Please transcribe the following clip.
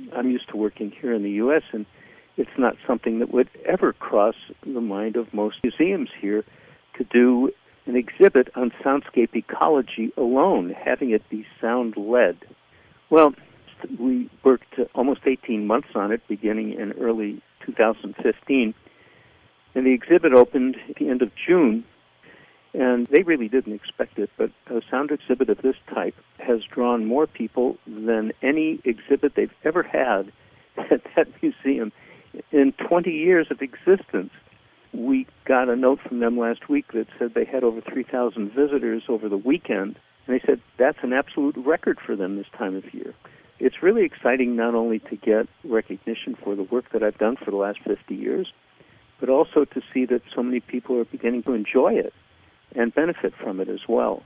I'm used to working here in the U.S., and it's not something that would ever cross the mind of most museums here to do an exhibit on soundscape ecology alone, having it be sound-led. Well, we worked almost 18 months on it, beginning in early 2015, and the exhibit opened at the end of June, and they really didn't expect it, but a sound exhibit of this type has drawn more people than any exhibit they've ever had at that museum in 20 years of existence. We got a note from them last week that said they had over 3,000 visitors over the weekend, and they said that's an absolute record for them this time of year. It's really exciting not only to get recognition for the work that I've done for the last 50 years, but also to see that so many people are beginning to enjoy it and benefit from it as well.